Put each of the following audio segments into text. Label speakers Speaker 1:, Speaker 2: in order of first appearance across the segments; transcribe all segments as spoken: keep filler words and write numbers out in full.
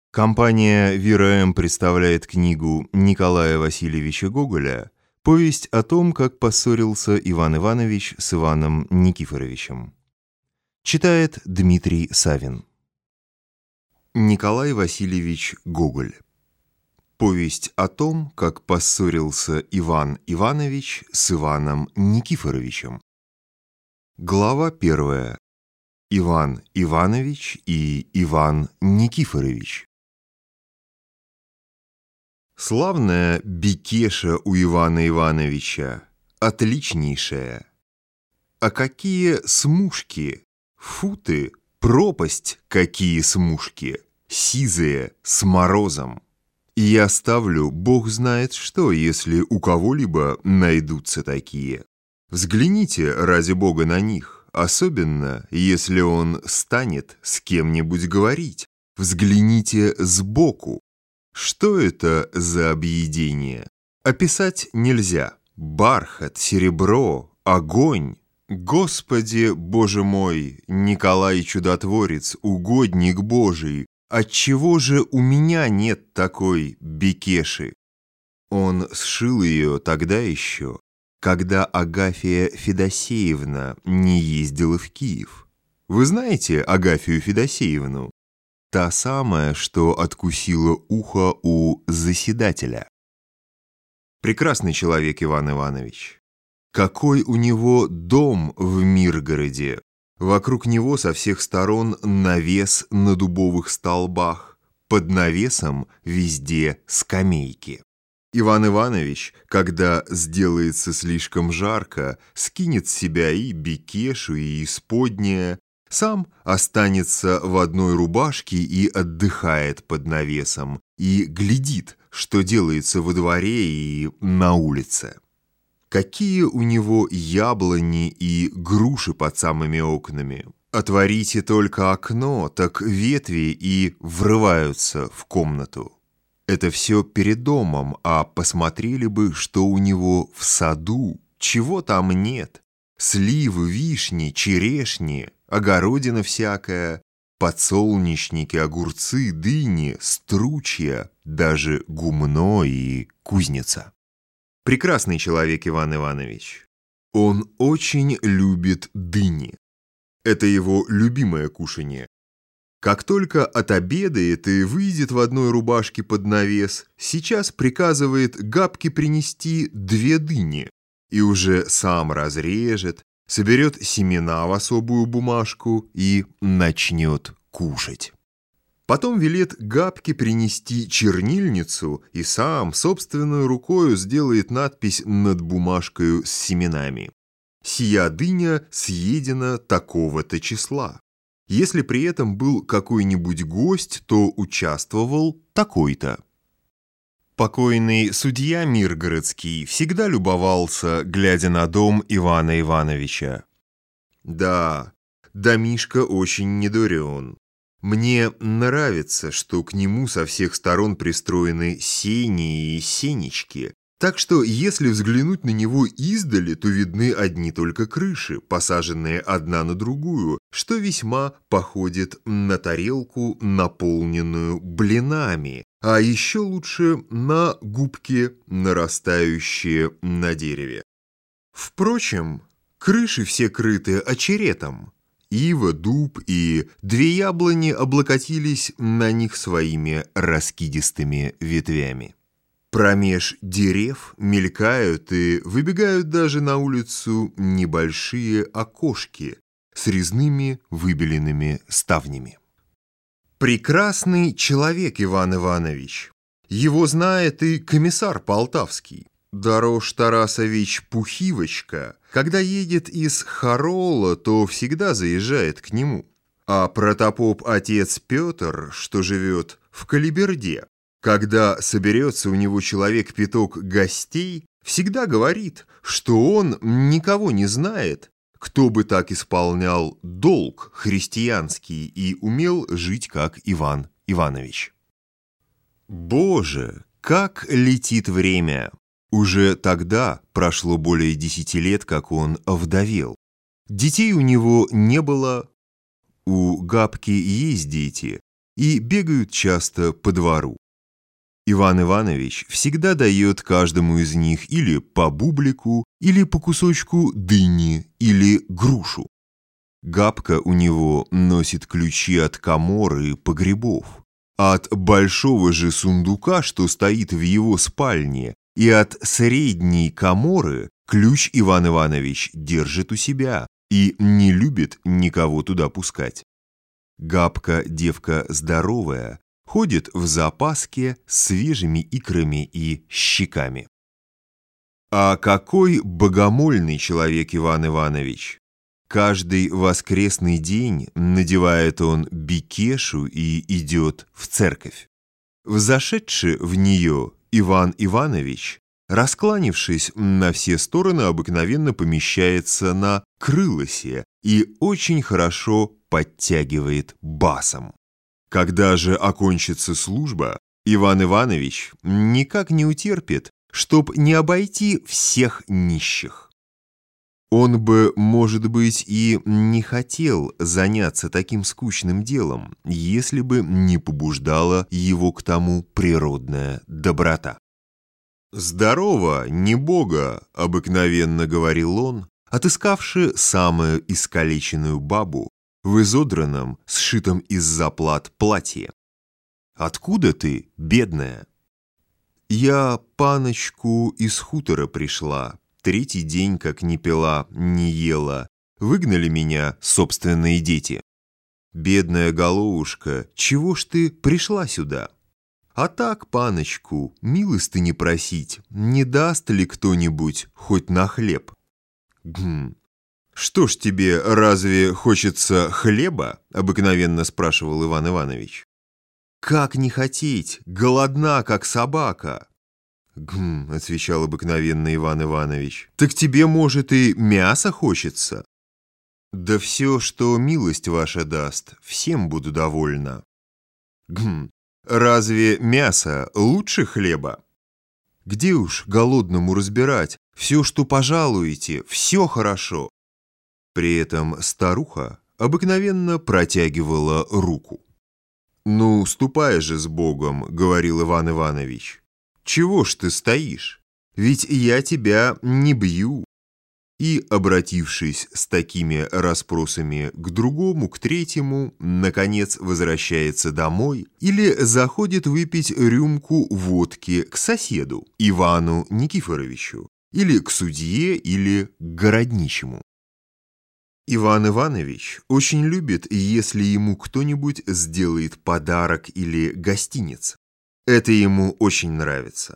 Speaker 1: Компания «Вира-М» представляет книгу Николая Васильевича Гоголя «Повесть о том, как поссорился Иван Иванович с Иваном Никифоровичем». Читает Дмитрий Савин. Николай Васильевич Гоголь. Повесть о том, как поссорился Иван Иванович с Иваном Никифоровичем. Глава первая. Иван Иванович и Иван Никифорович. Славная бекеша у Ивана Ивановича, отличнейшая. А какие смушки, фу ты, пропасть, какие смушки, сизые, с морозом. И я ставлю, бог знает что, если у кого-либо найдутся такие. Взгляните, ради бога, на них, особенно, если он станет с кем-нибудь говорить. Взгляните сбоку. Что это за объедение? Описать нельзя. Бархат, серебро, огонь. Господи, Боже мой, Николай Чудотворец, угодник Божий, отчего же у меня нет такой бекеши? Он сшил ее тогда еще, когда Агафья Федосеевна не ездила в Киев. Вы знаете Агафью Федосеевну? Та самая, что откусила ухо у заседателя. Прекрасный человек Иван Иванович. Какой у него дом в Миргороде. Вокруг него со всех сторон навес на дубовых столбах. Под навесом везде скамейки. Иван Иванович, когда сделается слишком жарко, скинет с себя и бекешу, и исподнее, сам останется в одной рубашке и отдыхает под навесом, и глядит, что делается во дворе и на улице. Какие у него яблони и груши под самыми окнами. Отворите только окно, так ветви и врываются в комнату. Это все перед домом, а посмотрели бы, что у него в саду, чего там нет. Сливы, вишни, черешни, огородина всякая, подсолнечники, огурцы, дыни, стручья, даже гумно и кузница. Прекрасный человек Иван Иванович. Он очень любит дыни. Это его любимое кушанье. Как только отобедает и выйдет в одной рубашке под навес, сейчас приказывает Габке принести две дыни. И уже сам разрежет, соберет семена в особую бумажку и начнет кушать. Потом велит Габке принести чернильницу и сам собственной рукою сделает надпись над бумажкою с семенами. «Сия дыня съедена такого-то числа». Если при этом был какой-нибудь гость, то участвовал такой-то. Покойный судья Миргородский всегда любовался, глядя на дом Ивана Ивановича. Да, домишко очень недурен. Мне нравится, что к нему со всех сторон пристроены сени и сенечки, так что если взглянуть на него издали, то видны одни только крыши, посаженные одна на другую, что весьма походит на тарелку, наполненную блинами, а еще лучше на губки, нарастающие на дереве. Впрочем, крыши все крыты очеретом. Ива, дуб и две яблони облокотились на них своими раскидистыми ветвями. Промеж дерев мелькают и выбегают даже на улицу небольшие окошки с резными выбеленными ставнями. Прекрасный человек Иван Иванович. Его знает и комиссар Полтавский. Дорож Тарасович Пухивочка, когда едет из Харола, то всегда заезжает к нему. А протопоп отец Петр, что живет в Калиберде, когда соберется у него человек-пяток гостей, всегда говорит, что он никого не знает, кто бы так исполнял долг христианский и умел жить, как Иван Иванович. Боже, как летит время! Уже тогда прошло более десяти лет, как он овдовел. Детей у него не было. У Габки есть дети, и бегают часто по двору. Иван Иванович всегда дает каждому из них или по бублику, или по кусочку дыни, или грушу. Габка у него носит ключи от камор и погребов, а от большого же сундука, что стоит в его спальне, и от средней каморы ключ Иван Иванович держит у себя и не любит никого туда пускать. Габка девка здоровая, ходит в запаске с свежими икрами и щеками. А какой богомольный человек Иван Иванович! Каждый воскресный день надевает он бекешу и идет в церковь. Взошедши в нее, Иван Иванович, раскланившись на все стороны, обыкновенно помещается на крылосе и очень хорошо подтягивает басом. Когда же окончится служба, Иван Иванович никак не утерпит, чтоб не обойти всех нищих. Он бы, может быть, и не хотел заняться таким скучным делом, если бы не побуждала его к тому природная доброта. «Здорово, не Бога!» — обыкновенно говорил он, отыскавши самую искалеченную бабу в изодранном, сшитом из заплат платье. «Откуда ты, бедная?» «Я, паночку, из хутора пришла. Третий день, как не пила, не ела. Выгнали меня собственные дети. Бедная головушка, чего ж ты пришла сюда? А так, паночку, милостыни просить, не даст ли кто-нибудь хоть на хлеб?» «Гм, что ж тебе, разве хочется хлеба?» — обыкновенно спрашивал Иван Иванович. «Как не хотеть? Голодна, как собака!» «Гм», — отвечал обыкновенно Иван Иванович, «так тебе, может, и мясо хочется?» «Да все, что милость ваша даст, всем буду довольна». «Гм, разве мясо лучше хлеба?» «Где уж голодному разбирать? Все, что пожалуете, все хорошо». При этом старуха обыкновенно протягивала руку. «Ну, ступай же с Богом», — говорил Иван Иванович. «Чего ж ты стоишь? Ведь я тебя не бью». И, обратившись с такими расспросами к другому, к третьему, наконец возвращается домой или заходит выпить рюмку водки к соседу, Ивану Никифоровичу, или к судье, или к городничему. Иван Иванович очень любит, если ему кто-нибудь сделает подарок или гостиниц. Это ему очень нравится.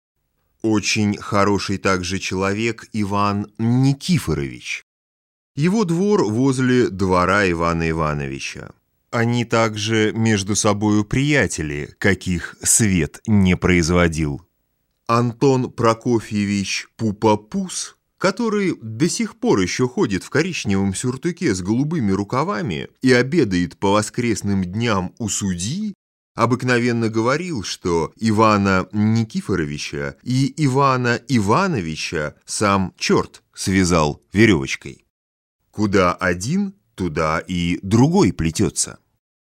Speaker 1: Очень хороший также человек Иван Никифорович. Его двор возле двора Ивана Ивановича. Они также между собою приятели, каких свет не производил. Антон Прокофьевич Пупапус, который до сих пор еще ходит в коричневом сюртуке с голубыми рукавами и обедает по воскресным дням у судьи, обыкновенно говорил, что Ивана Никифоровича и Ивана Ивановича сам черт связал веревочкой. Куда один, туда и другой плетется.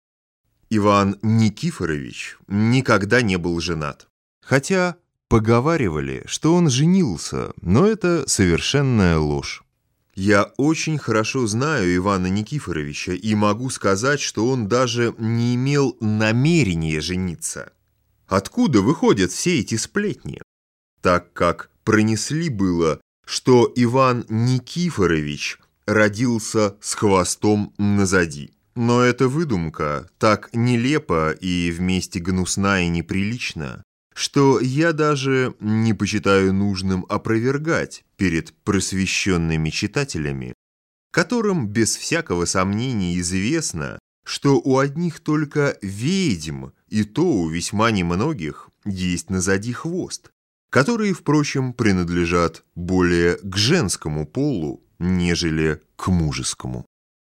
Speaker 1: Иван Никифорович никогда не был женат, хотя поговаривали, что он женился, но это совершенная ложь. Я очень хорошо знаю Ивана Никифоровича и могу сказать, что он даже не имел намерения жениться. Откуда выходят все эти сплетни? Так как пронесли было, что Иван Никифорович родился с хвостом назади. Но эта выдумка так нелепа и вместе гнусна и неприлична, что я даже не почитаю нужным опровергать перед просвещенными читателями, которым без всякого сомнения известно, что у одних только ведьм, и то у весьма немногих, есть назади хвост, которые, впрочем, принадлежат более к женскому полу, нежели к мужескому.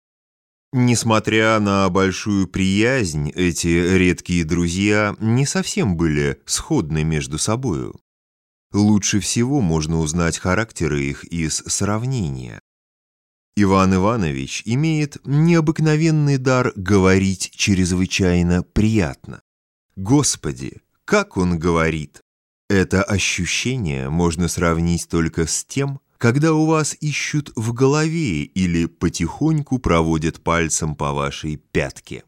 Speaker 1: Несмотря на большую приязнь, эти редкие друзья не совсем были сходны между собою. Лучше всего можно узнать характеры их из сравнения. Иван Иванович имеет необыкновенный дар говорить чрезвычайно приятно. Господи, как он говорит! Это ощущение можно сравнить только с тем, когда у вас ищут в голове или потихоньку проводят пальцем по вашей пятке.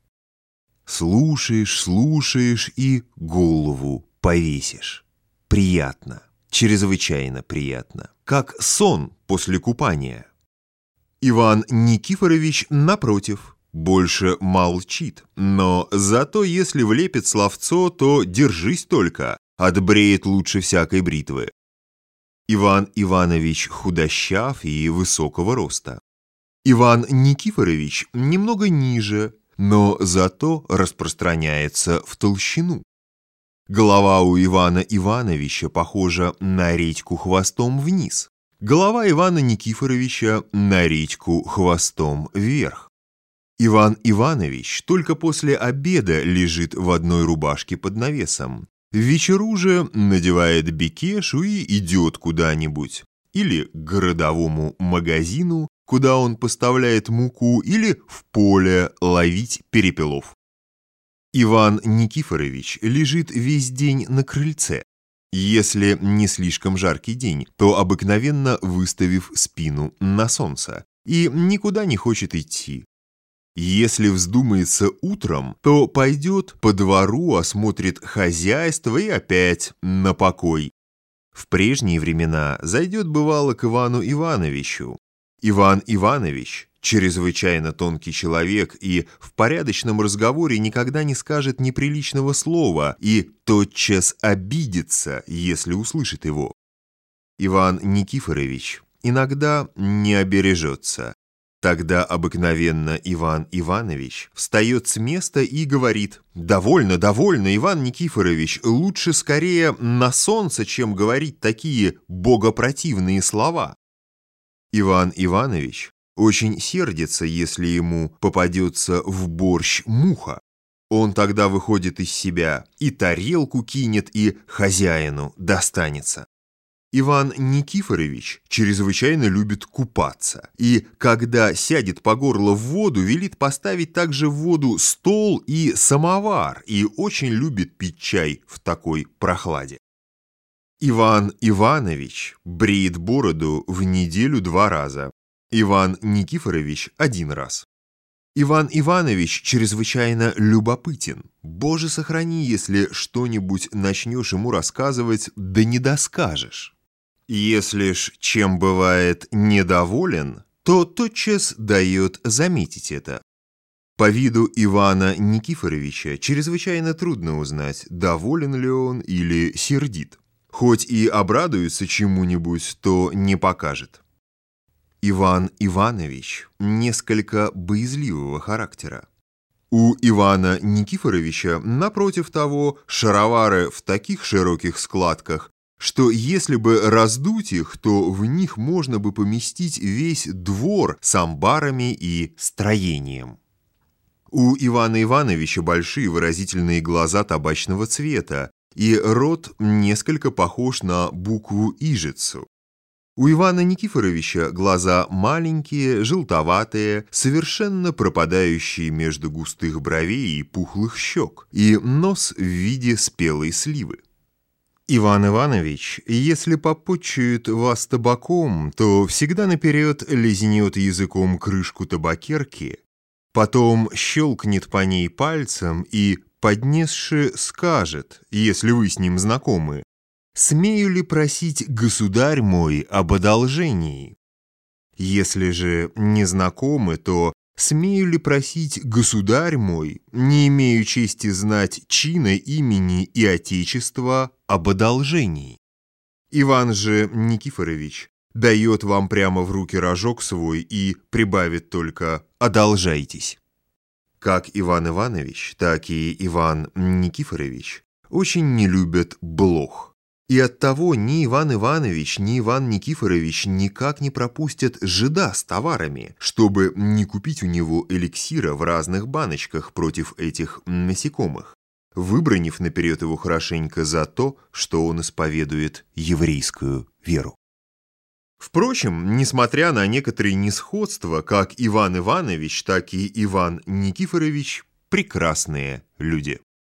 Speaker 1: Слушаешь, слушаешь и голову повесишь. Приятно, чрезвычайно приятно, как сон после купания. Иван Никифорович, напротив, больше молчит, но зато если влепит словцо, то держись только, отбреет лучше всякой бритвы. Иван Иванович худощав и высокого роста. Иван Никифорович немного ниже, но зато распространяется в толщину. Голова у Ивана Ивановича похожа на редьку хвостом вниз. Голова Ивана Никифоровича на редьку хвостом вверх. Иван Иванович только после обеда лежит в одной рубашке под навесом. В вечеру же надевает бекешу и идет куда-нибудь. Или к городовому магазину, куда он поставляет муку, или в поле ловить перепелов. Иван Никифорович лежит весь день на крыльце. Если не слишком жаркий день, то обыкновенно выставив спину на солнце и никуда не хочет идти. Если вздумается утром, то пойдет по двору, осмотрит хозяйство и опять на покой. В прежние времена зайдет бывало к Ивану Ивановичу. Иван Иванович чрезвычайно тонкий человек и в порядочном разговоре никогда не скажет неприличного слова и тотчас обидится, если услышит его. Иван Никифорович иногда не обережется. Тогда обыкновенно Иван Иванович встает с места и говорит: «Довольно, довольно, Иван Никифорович, лучше скорее на солнце, чем говорить такие богопротивные слова». Иван Иванович очень сердится, если ему попадется в борщ муха. Он тогда выходит из себя, и тарелку кинет, и хозяину достанется. Иван Никифорович чрезвычайно любит купаться, и когда сядет по горло в воду, велит поставить также в воду стол и самовар, и очень любит пить чай в такой прохладе. Иван Иванович бреет бороду в неделю два раза, Иван Никифорович один раз. Иван Иванович чрезвычайно любопытен. Боже сохрани, если что-нибудь начнешь ему рассказывать, да не доскажешь. Если ж чем бывает недоволен, то тотчас дает заметить это. По виду Ивана Никифоровича чрезвычайно трудно узнать, доволен ли он или сердит. Хоть и обрадуется чему-нибудь, то не покажет. Иван Иванович несколько боязливого характера. У Ивана Никифоровича, напротив того, шаровары в таких широких складках, что если бы раздуть их, то в них можно бы поместить весь двор с амбарами и строением. У Ивана Ивановича большие выразительные глаза табачного цвета, и рот несколько похож на букву «ижицу». У Ивана Никифоровича глаза маленькие, желтоватые, совершенно пропадающие между густых бровей и пухлых щек, и нос в виде спелой сливы. Иван Иванович, если попотчует вас табаком, то всегда наперед лизнет языком крышку табакерки, потом щелкнет по ней пальцем и, поднесши, скажет, если вы с ним знакомы: «Смею ли просить, государь мой, об одолжении?» Если же не знакомы, то «Смею ли просить, государь мой, не имею чести знать чина, имени и отечества, об одолжении?» Иван же Никифорович дает вам прямо в руки рожок свой и прибавит только «одолжайтесь». Как Иван Иванович, так и Иван Никифорович очень не любят блох. И оттого ни Иван Иванович, ни Иван Никифорович никак не пропустят жида с товарами, чтобы не купить у него эликсира в разных баночках против этих насекомых, выбранив наперед его хорошенько за то, что он исповедует еврейскую веру. Впрочем, несмотря на некоторые несходства, как Иван Иванович, так и Иван Никифорович – прекрасные люди.